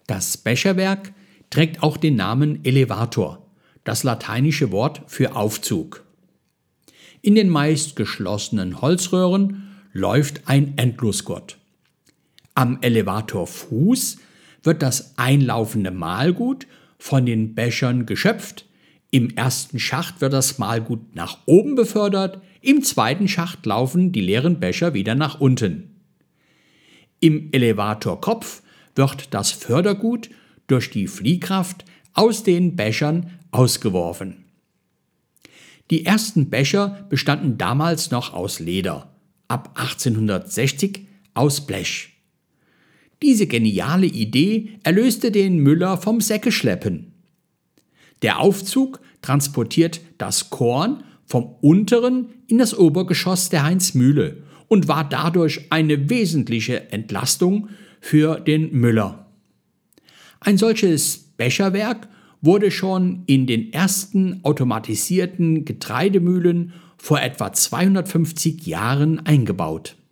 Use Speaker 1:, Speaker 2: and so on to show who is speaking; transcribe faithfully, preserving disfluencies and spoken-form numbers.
Speaker 1: Das Becherwerk trägt auch den Namen Elevator, das lateinische Wort für Aufzug. In den meist geschlossenen Holzröhren läuft ein Endlosgurt. Am Elevatorfuß wird das einlaufende Mahlgut von den Bechern geschöpft. Im ersten Schacht wird das Mahlgut nach oben befördert, im zweiten Schacht laufen die leeren Becher wieder nach unten. Im Elevatorkopf wird das Fördergut durch die Fliehkraft aus den Bechern ausgeworfen. Die ersten Becher bestanden damals noch aus Leder, ab achtzehnhundertsechzig aus Blech. Diese geniale Idee erlöste den Müller vom Säckeschleppen. Der Aufzug transportiert das Korn vom unteren in das Obergeschoss der Heinz-Mühle und war dadurch eine wesentliche Entlastung für den Müller. Ein solches Becherwerk wurde schon in den ersten automatisierten Getreidemühlen vor etwa zweihundertfünfzig Jahren eingebaut.